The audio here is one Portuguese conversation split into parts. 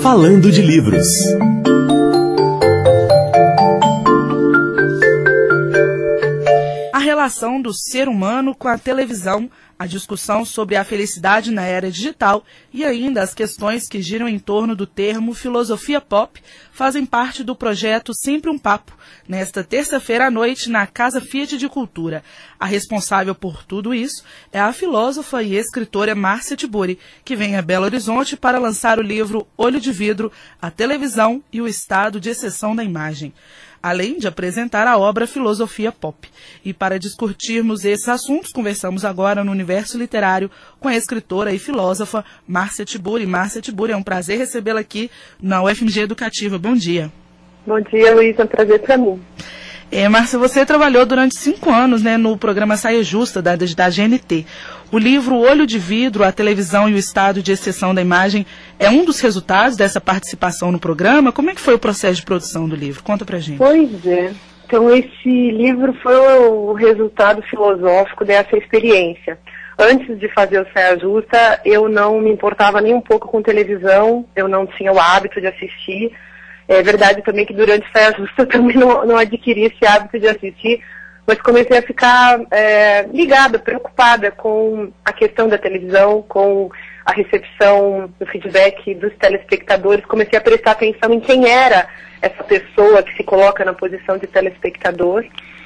Falando de Livros. A relação do ser humano com a televisão, a discussão sobre a felicidade na era digital e ainda as questões que giram em torno do termo filosofia pop fazem parte do projeto Sempre um Papo, nesta terça-feira à noite na Casa Fiat de Cultura. A responsável por tudo isso é a filósofa e escritora Márcia Tiburi, que vem a Belo Horizonte para lançar o livro Olho de Vidro, a televisão e o estado de exceção da imagem, além de apresentar a obra Filosofia Pop. E para discutirmos esses assuntos, conversamos agora no Universo Literário com a escritora e filósofa Márcia Tiburi. Márcia Tiburi, é um prazer recebê-la aqui na UFMG Educativa. Bom dia. Bom dia, Luiz, é um prazer para mim. Márcia, você trabalhou durante 5 anos, no programa Saia Justa da GNT. O livro Olho de Vidro, a televisão e o estado de exceção da imagem é um dos resultados dessa participação no programa. Como é que foi o processo de produção do livro? Conta pra gente. Pois é. Então, esse livro foi o resultado filosófico dessa experiência. Antes de fazer o Saia Justa, eu não me importava nem um pouco com televisão, eu não tinha o hábito de assistir. É verdade também que durante o Saia Justa eu também não adquiri esse hábito de assistir, mas comecei a ficar ligada, preocupada com a questão da televisão, com a recepção do feedback dos telespectadores. Comecei a prestar atenção em quem era essa pessoa que se coloca na posição de telespectador.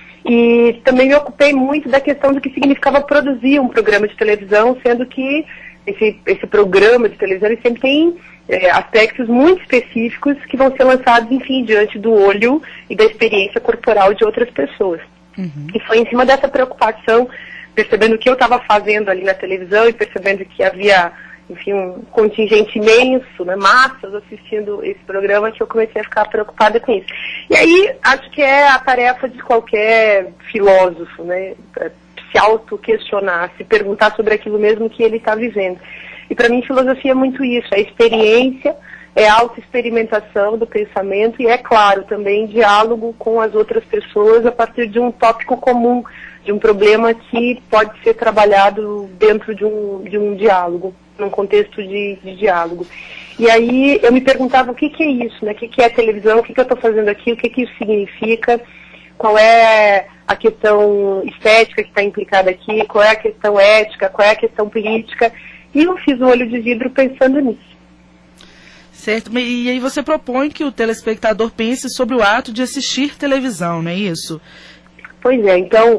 E também me ocupei muito da questão do que significava produzir um programa de televisão, sendo que esse programa de televisão ele sempre tem aspectos muito específicos que vão ser lançados, enfim, diante do olho e da experiência corporal de outras pessoas. Uhum. E foi em cima dessa preocupação, percebendo o que eu estava fazendo ali na televisão e percebendo que havia, enfim, um contingente imenso, massas assistindo esse programa, que eu comecei a ficar preocupada com isso. E aí, acho que é a tarefa de qualquer filósofo, se auto-questionar, se perguntar sobre aquilo mesmo que ele está vivendo. E para mim, filosofia é muito isso, é experiência, é auto-experimentação do pensamento e, é claro, também diálogo com as outras pessoas a partir de um tópico comum, de um problema que pode ser trabalhado dentro de um diálogo, num contexto de diálogo. E aí eu me perguntava o que é isso, o que é televisão, o que eu estou fazendo aqui, o que isso significa, qual é a questão estética que está implicada aqui, qual é a questão ética, qual é a questão política. E eu fiz o Olho de Vidro pensando nisso. Certo, e aí você propõe que o telespectador pense sobre o ato de assistir televisão, não é isso? Pois é, então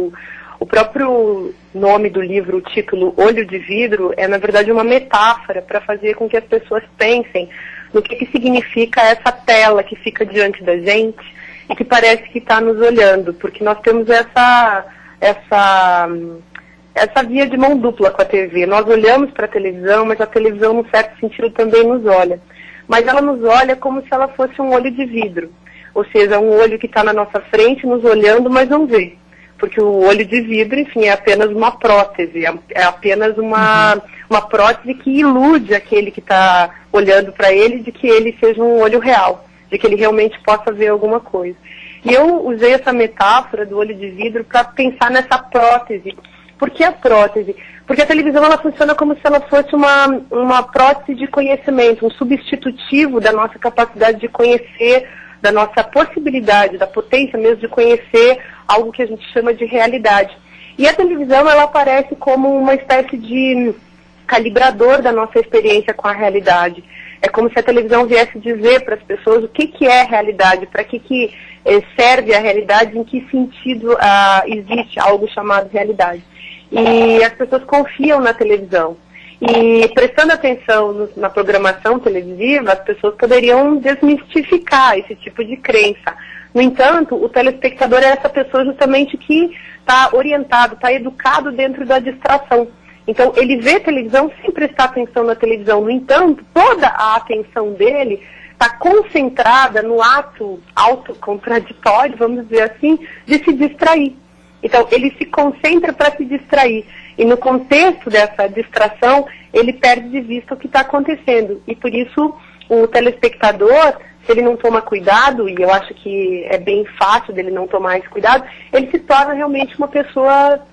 o próprio nome do livro, o título Olho de Vidro, é na verdade uma metáfora para fazer com que as pessoas pensem no que significa essa tela que fica diante da gente e que parece que está nos olhando, porque nós temos essa via de mão dupla com a TV. Nós olhamos para a televisão, mas a televisão, num certo sentido, também nos olha. Mas ela nos olha como se ela fosse um olho de vidro. Ou seja, um olho que está na nossa frente, nos olhando, mas não vê. Porque o olho de vidro, enfim, é apenas uma prótese. É apenas uma prótese que ilude aquele que está olhando para ele de que ele seja um olho real, de que ele realmente possa ver alguma coisa. E eu usei essa metáfora do olho de vidro para pensar nessa prótese. Por que a prótese? Porque a televisão ela funciona como se ela fosse uma prótese de conhecimento, um substitutivo da nossa capacidade de conhecer, da nossa possibilidade, da potência mesmo de conhecer algo que a gente chama de realidade. E a televisão ela aparece como uma espécie de calibrador da nossa experiência com a realidade. É como se a televisão viesse dizer para as pessoas o que é realidade, para que serve a realidade, em que sentido existe algo chamado realidade. E as pessoas confiam na televisão. E prestando atenção na programação televisiva, as pessoas poderiam desmistificar esse tipo de crença. No entanto, o telespectador é essa pessoa justamente que está orientado, está educado dentro da distração. Então, ele vê televisão sem prestar atenção na televisão. No entanto, toda a atenção dele está concentrada no ato autocontraditório, vamos dizer assim, de se distrair. Então, ele se concentra para se distrair. E no contexto dessa distração, ele perde de vista o que está acontecendo. E por isso, o telespectador, se ele não toma cuidado, e eu acho que é bem fácil dele não tomar esse cuidado, ele se torna realmente uma pessoa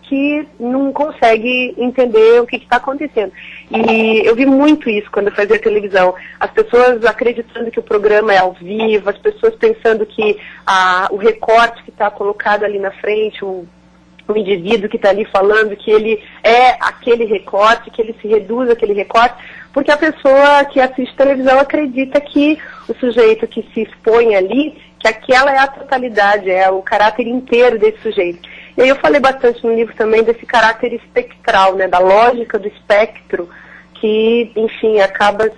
que não consegue entender o que está acontecendo. E eu vi muito isso quando eu fazia televisão. As pessoas acreditando que o programa é ao vivo, as pessoas pensando que o recorte que está colocado ali na frente, o indivíduo que está ali falando, que ele é aquele recorte, que ele se reduz àquele recorte, porque a pessoa que assiste televisão acredita que o sujeito que se expõe ali, que aquela é a totalidade, é o caráter inteiro desse sujeito. E aí eu falei bastante no livro também desse caráter espectral, né, da lógica do espectro, que, enfim, acaba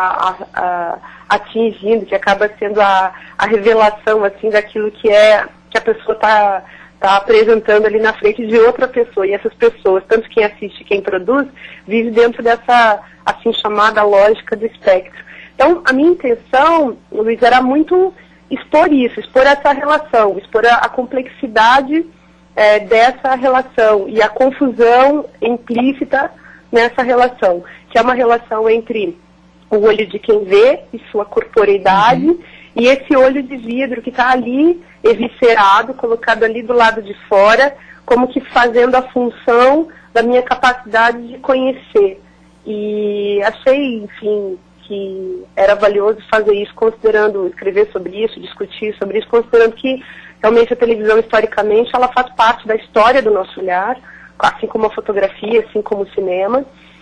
atingindo, que acaba sendo a revelação, assim, daquilo que a pessoa está apresentando ali na frente de outra pessoa. E essas pessoas, tanto quem assiste, quem produz, vive dentro dessa, assim, chamada lógica do espectro. Então, a minha intenção, Luiz, era muito expor isso, expor essa relação, expor a complexidade dessa relação e a confusão implícita nessa relação, que é uma relação entre o olho de quem vê e sua corporeidade, e esse olho de vidro que está ali eviscerado, colocado ali do lado de fora, como que fazendo a função da minha capacidade de conhecer. E achei, enfim, que era valioso fazer isso, escrever sobre isso, discutir sobre isso, considerando que realmente a televisão, historicamente, ela faz parte da história do nosso olhar, assim como a fotografia, assim como o cinema,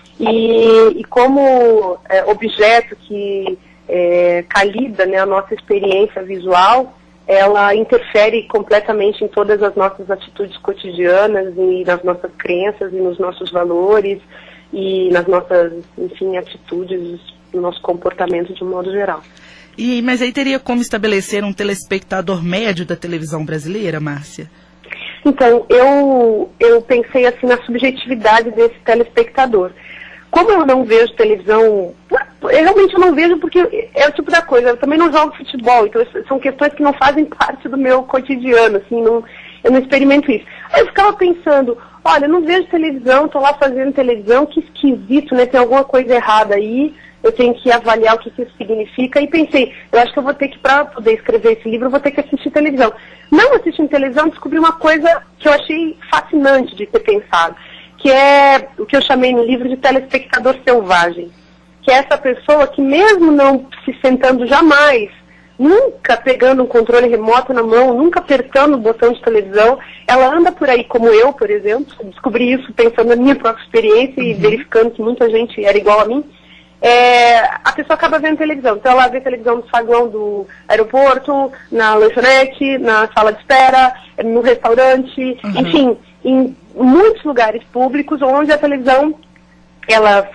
e como objeto que calida, né, a nossa experiência visual, ela interfere completamente em todas as nossas atitudes cotidianas e nas nossas crenças e nos nossos valores e nas nossas, enfim, atitudes, no nosso comportamento de um modo geral. Mas aí teria como estabelecer um telespectador médio da televisão brasileira, Márcia? Então, eu pensei assim na subjetividade desse telespectador. Como eu não vejo televisão, eu realmente não vejo porque é o tipo da coisa, eu também não jogo futebol, então são questões que não fazem parte do meu cotidiano, assim, eu não experimento isso. Aí eu ficava pensando, olha, eu não vejo televisão, estou lá fazendo televisão, que esquisito, né, tem alguma coisa errada aí, eu tenho que avaliar o que isso significa, e pensei, eu acho que eu vou ter que, para poder escrever esse livro, eu vou ter que assistir televisão. Não assistindo televisão, descobri uma coisa que eu achei fascinante de ter pensado, que é o que eu chamei no livro de telespectador selvagem, que é essa pessoa que mesmo não se sentando jamais, nunca pegando um controle remoto na mão, nunca apertando o botão de televisão, ela anda por aí como eu, por exemplo, descobri isso pensando na minha própria experiência e verificando que muita gente era igual a mim, a pessoa acaba vendo televisão. Então ela vê televisão no saguão do aeroporto, na lanchonete, na sala de espera, no restaurante, enfim, em muitos lugares públicos onde a televisão ela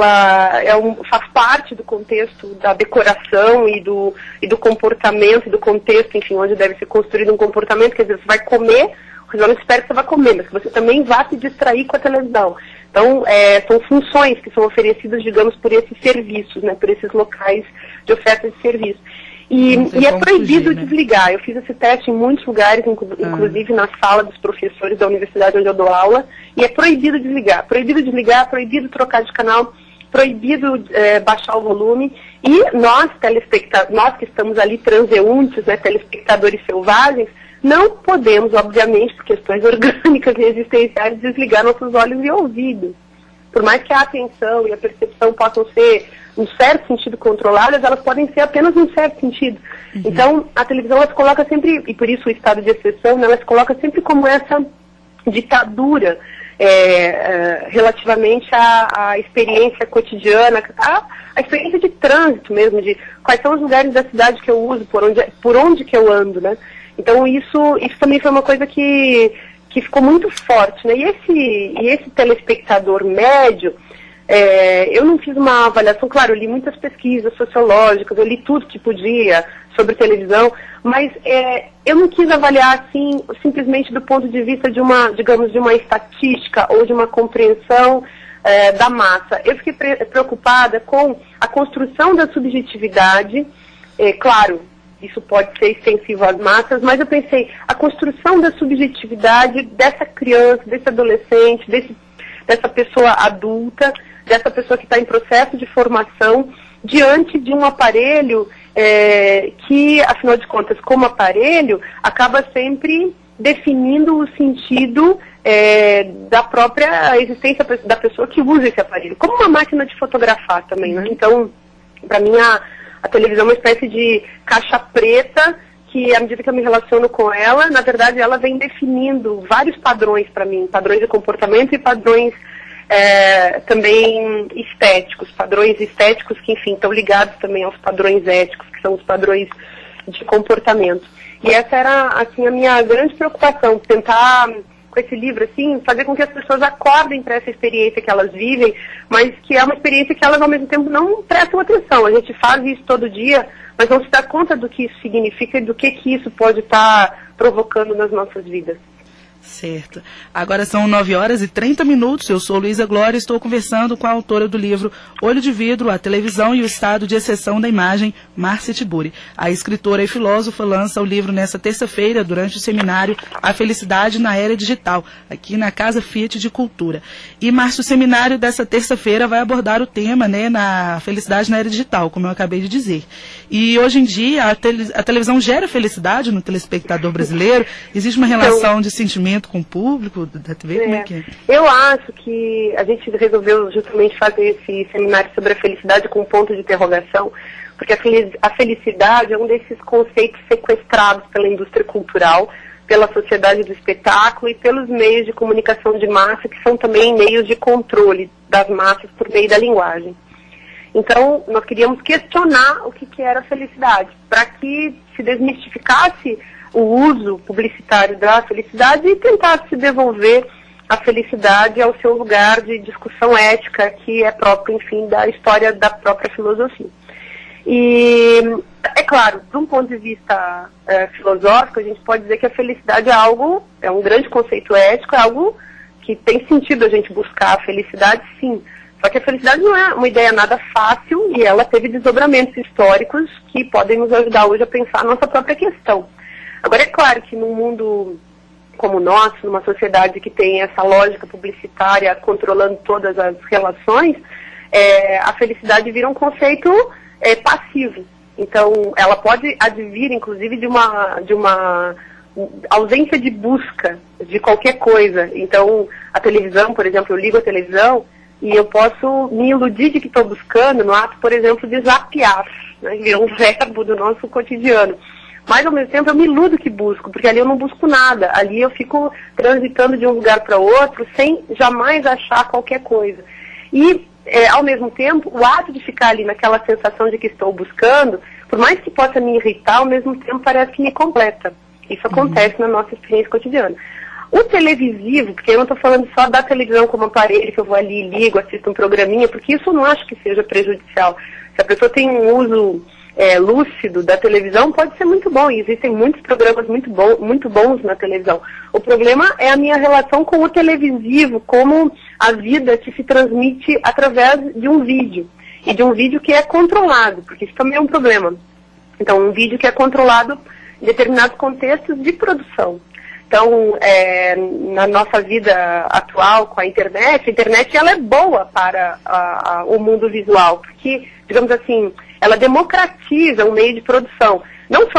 faz parte do contexto da decoração e do comportamento, e do contexto, enfim, onde deve ser construído um comportamento. Quer dizer, você vai comer, o restaurante espera que você vai comer, mas que você também vá se distrair com a televisão. Então, são funções que são oferecidas, digamos, por esses serviços, né, por esses locais de oferta de serviço. E é proibido desligar. Eu fiz esse teste em muitos lugares, inclusive na sala dos professores da universidade onde eu dou aula, e é proibido desligar. Proibido desligar, proibido trocar de canal, proibido baixar o volume. E nós que estamos ali transeuntes, né, telespectadores selvagens, não podemos, obviamente, por questões orgânicas e existenciais, desligar nossos olhos e ouvidos. Por mais que a atenção e a percepção possam ser, em certo sentido, controladas, elas podem ser apenas em certo sentido. Então, a televisão, ela se coloca sempre, e por isso o estado de exceção, né, ela se coloca sempre como essa ditadura relativamente à experiência cotidiana, a experiência de trânsito mesmo, de quais são os lugares da cidade que eu uso, por onde que eu ando, né? Então, isso também foi uma coisa que ficou muito forte, né? E esse telespectador médio, eu não fiz uma avaliação, claro, eu li muitas pesquisas sociológicas, eu li tudo que podia sobre televisão, mas eu não quis avaliar assim, simplesmente do ponto de vista de uma, digamos, de uma estatística ou de uma compreensão da massa. Eu fiquei preocupada com a construção da subjetividade, claro, isso pode ser extensivo às massas, mas eu pensei, a construção da subjetividade dessa criança, desse adolescente, dessa pessoa adulta, dessa pessoa que está em processo de formação, diante de um aparelho que, afinal de contas, como aparelho, acaba sempre definindo o sentido da própria existência da pessoa que usa esse aparelho, como uma máquina de fotografar também, né? Então, para mim, a televisão é uma espécie de caixa preta que, à medida que eu me relaciono com ela, na verdade, ela vem definindo vários padrões para mim, padrões de comportamento e padrões também padrões estéticos que, enfim, estão ligados também aos padrões éticos, que são os padrões de comportamento. E essa era, assim, a minha grande preocupação, tentar, com esse livro, assim, fazer com que as pessoas acordem para essa experiência que elas vivem, mas que é uma experiência que elas, ao mesmo tempo, não prestam atenção. A gente faz isso todo dia, mas não se dá conta do que isso significa e do que isso pode estar provocando nas nossas vidas. Certo. Agora são 9h30. Eu sou Luísa Glória e estou conversando com a autora do livro Olho de Vidro, a televisão e o estado de exceção da imagem, Márcia Tiburi. A escritora e filósofa lança o livro nesta terça-feira, durante o seminário A Felicidade na Era Digital, aqui na Casa Fiat de Cultura. E, Márcia, o seminário dessa terça-feira vai abordar o tema, né, na felicidade na era digital, como eu acabei de dizer. E hoje em dia a televisão gera felicidade no telespectador brasileiro? Existe uma relação de sentimento com o público da TV? Como é que é? Eu acho que a gente resolveu justamente fazer esse seminário sobre a felicidade com um ponto de interrogação, porque a felicidade é um desses conceitos sequestrados pela indústria cultural, pela sociedade do espetáculo e pelos meios de comunicação de massa, que são também meios de controle das massas por meio da linguagem. Então, nós queríamos questionar o que era a felicidade, para que se desmistificasse o uso publicitário da felicidade e tentar se devolver a felicidade ao seu lugar de discussão ética, que é próprio, enfim, da história da própria filosofia. E, é claro, de um ponto de vista filosófico, a gente pode dizer que a felicidade é um grande conceito ético, é algo que tem sentido a gente buscar a felicidade, sim. Só que a felicidade não é uma ideia nada fácil e ela teve desdobramentos históricos que podem nos ajudar hoje a pensar a nossa própria questão. Agora, é claro que num mundo como o nosso, numa sociedade que tem essa lógica publicitária controlando todas as relações, a felicidade vira um conceito passivo. Então, ela pode advir, inclusive, de uma ausência de busca de qualquer coisa. Então, a televisão, por exemplo, eu ligo a televisão e eu posso me iludir de que estou buscando no ato, por exemplo, de zapear, né? Vira um verbo do nosso cotidiano. Mas, ao mesmo tempo, eu me iludo que busco, porque ali eu não busco nada. Ali eu fico transitando de um lugar para outro sem jamais achar qualquer coisa. E, ao mesmo tempo, o ato de ficar ali naquela sensação de que estou buscando, por mais que possa me irritar, ao mesmo tempo parece que me completa. Isso acontece na nossa experiência cotidiana. O televisivo, porque eu não estou falando só da televisão como aparelho, que eu vou ali, ligo, assisto um programinha, porque isso eu não acho que seja prejudicial. Se a pessoa tem um uso lúcido da televisão, pode ser muito bom, e existem muitos programas muito bons na televisão. O problema é a minha relação com o televisivo, como a vida que se transmite através de um vídeo, e de um vídeo que é controlado, porque isso também é um problema. Então, um vídeo que é controlado em determinados contextos de produção. Então, na nossa vida atual com a internet ela é boa para o mundo visual, porque, digamos assim, ela democratiza o meio de produção. Não só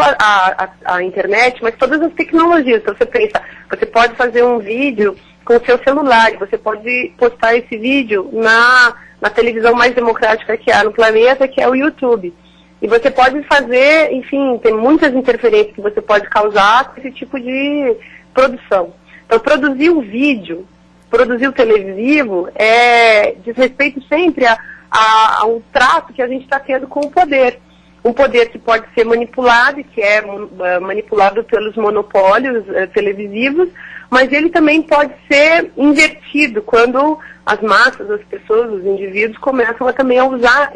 a internet, mas todas as tecnologias. Então, você pensa, você pode fazer um vídeo com o seu celular, e você pode postar esse vídeo na televisão mais democrática que há no planeta, que é o YouTube. E você pode fazer, enfim, tem muitas interferências que você pode causar com esse tipo de produção. Então, produzir o vídeo, produzir o televisivo, diz respeito sempre a um trato que a gente está tendo com o poder. Um poder que pode ser manipulado, e que é manipulado pelos monopólios televisivos, mas ele também pode ser invertido quando as massas, as pessoas, os indivíduos começam também a usar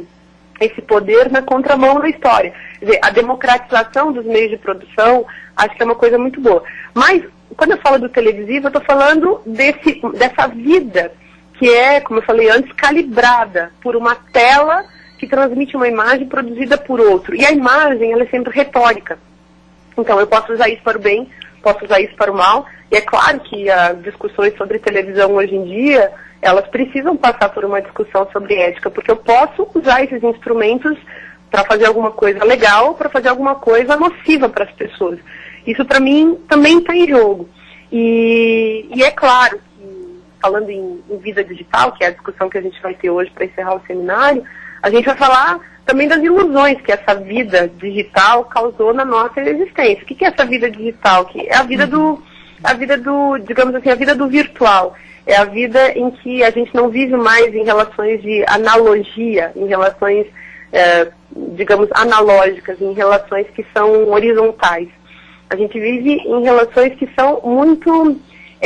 esse poder na contramão da história. Quer dizer, a democratização dos meios de produção, acho que é uma coisa muito boa. Mas, quando eu falo do televisivo, eu estou falando dessa vida que é, como eu falei antes, calibrada por uma tela que transmite uma imagem produzida por outro. E a imagem, ela é sempre retórica. Então, eu posso usar isso para o bem, posso usar isso para o mal. E é claro que as discussões sobre televisão hoje em dia, elas precisam passar por uma discussão sobre ética, porque eu posso usar esses instrumentos para fazer alguma coisa legal, para fazer alguma coisa nociva para as pessoas. Isso, para mim, também está em jogo. E é claro que, falando em vida digital, que é a discussão que a gente vai ter hoje para encerrar o seminário, a gente vai falar também das ilusões que essa vida digital causou na nossa existência. O que é essa vida digital? Que é a vida do, digamos assim, a vida do virtual. É a vida em que a gente não vive mais em relações de analogia, em relações, digamos, analógicas, em relações que são horizontais. A gente vive em relações que são muito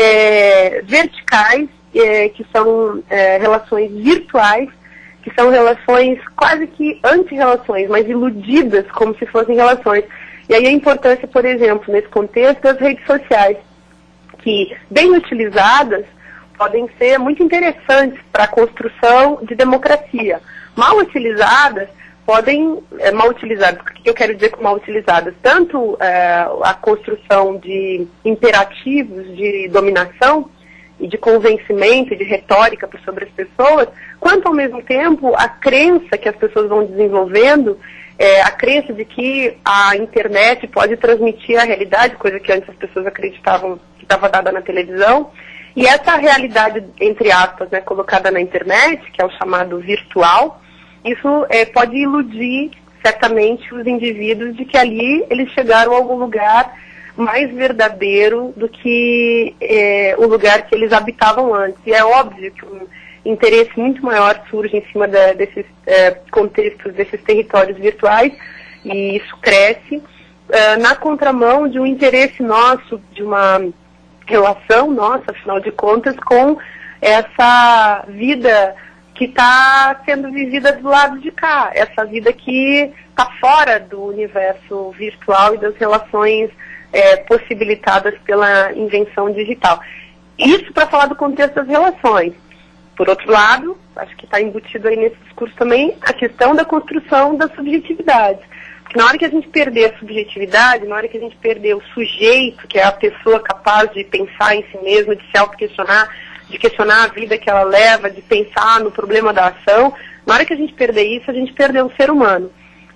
verticais, que são relações virtuais, que são relações quase que anti-relações, mas iludidas como se fossem relações. E aí a importância, por exemplo, nesse contexto das redes sociais, que, bem utilizadas, podem ser muito interessantes para a construção de democracia. Mal utilizadas, mal utilizadas, o que eu quero dizer com mal utilizadas? Tanto a construção de imperativos de dominação e de convencimento e de retórica sobre as pessoas, quanto ao mesmo tempo a crença que as pessoas vão desenvolvendo, a crença de que a internet pode transmitir a realidade, coisa que antes as pessoas acreditavam que estava dada na televisão. E essa realidade, entre aspas, né, colocada na internet, que é o chamado virtual, isso pode iludir certamente os indivíduos de que ali eles chegaram a algum lugar mais verdadeiro do que o lugar que eles habitavam antes. E é óbvio que um interesse muito maior surge em cima desses contextos, desses territórios virtuais, e isso cresce na contramão de um interesse nosso, de uma relação nossa, afinal de contas, com essa vida que está sendo vivida do lado de cá, essa vida que está fora do universo virtual e das relações possibilitadas pela invenção digital. Isso para falar do contexto das relações. Por outro lado, acho que está embutido aí nesse discurso também a questão da construção da subjetividade. Porque na hora que a gente perder a subjetividade, na hora que a gente perder o sujeito, que é a pessoa capaz de pensar em si mesma, de se auto-questionar, de questionar a vida que ela leva, de pensar no problema da ação, na hora que a gente perder isso, a gente perdeu o ser humano.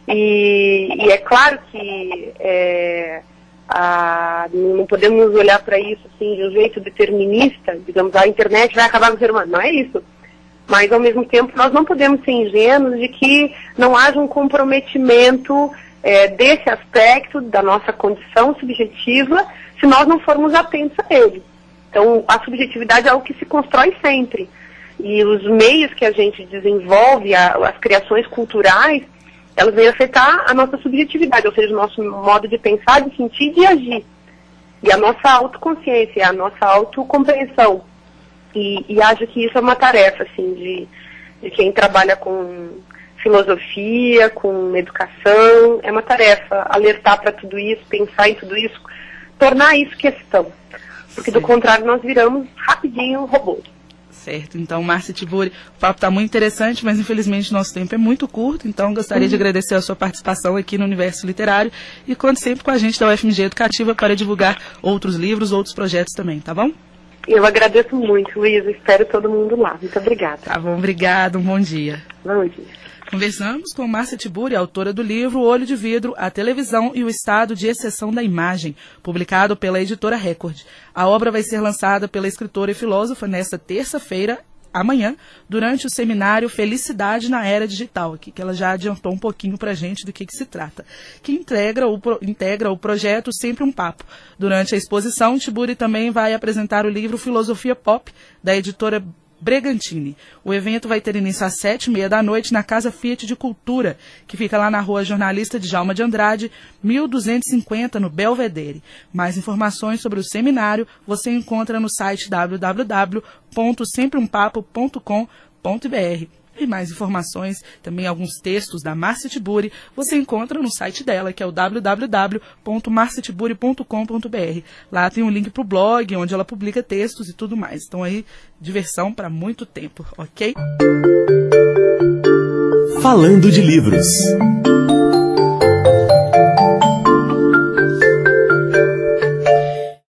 E é claro que não podemos olhar para isso assim, de um jeito determinista, digamos, a internet vai acabar com o ser humano. Não é isso. Mas, ao mesmo tempo, nós não podemos ser ingênuos de que não haja um comprometimento desse aspecto da nossa condição subjetiva se nós não formos atentos a ele. Então, a subjetividade é algo que se constrói sempre. E os meios que a gente desenvolve, as criações culturais, elas vêm afetar a nossa subjetividade, ou seja, o nosso modo de pensar, de sentir e de agir. E a nossa autoconsciência, a nossa autocompreensão. E acho que isso é uma tarefa, assim, de quem trabalha com filosofia, com educação. É uma tarefa alertar para tudo isso, pensar em tudo isso, tornar isso questão. Porque, do contrário, nós viramos rapidinho robôs. Certo. Então, Márcia Tiburi, o papo está muito interessante, mas infelizmente nosso tempo é muito curto, então gostaria de agradecer a sua participação aqui no Universo Literário e conte sempre com a gente da UFMG Educativa para divulgar outros livros, outros projetos também, tá bom? Eu agradeço muito, Luísa. Espero todo mundo lá. Muito obrigada. Tá bom, obrigado. Um bom dia. Bom dia. Conversamos com Márcia Tiburi, autora do livro Olho de Vidro, a televisão e o estado de exceção da imagem, publicado pela editora Record. A obra vai ser lançada pela escritora e filósofa nesta terça-feira, amanhã, durante o seminário Felicidade na Era Digital, aqui, que ela já adiantou um pouquinho para a gente do que se trata, que integra o projeto Sempre um Papo. Durante a exposição, Tiburi também vai apresentar o livro Filosofia Pop, da editora Bragantini. O evento vai ter início às 7h30 da noite na Casa Fiat de Cultura, que fica lá na Rua Jornalista Djalma de Andrade, 1250, no Belvedere. Mais informações sobre o seminário você encontra no site www.sempreumpapo.com.br. E mais informações, também alguns textos da Márcia Tiburi, você encontra no site dela, que é o www.marciatiburi.com.br. Lá tem um link para o blog, onde ela publica textos e tudo mais. Então aí, diversão para muito tempo, ok? Falando de livros.